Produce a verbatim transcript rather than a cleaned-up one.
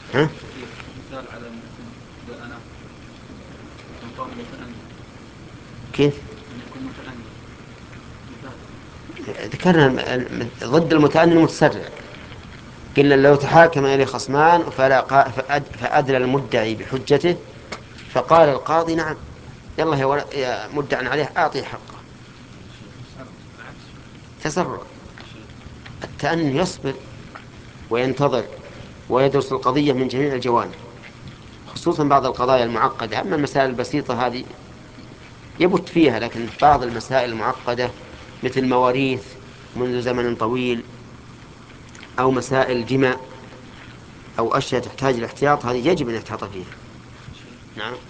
ها؟ مثال على أن يكون إذا أنا مقام متأني، كيف؟ أن يكون متأني مثال. ذكرنا الم- الم- ضد المتأني المتسرع. قلنا لو تحاكم إليه خصمان فلا قا- فأد- فأدلى المدعي بحجته، فقال القاضي نعم، يلا يا, ول- يا مدعى عليه أعطيه حقه. العكس تسرع. شيء. التأني يصبر وينتظر ويدرس القضية من جميع الجوانب، خصوصا بعض القضايا المعقدة. أما المسائل البسيطة هذه يبت فيها، لكن بعض المسائل المعقدة مثل مواريث منذ زمن طويل، أو مسائل جماع، أو أشياء تحتاج الاحتياط، هذه يجب أن يحتاط فيها. شيء. نعم.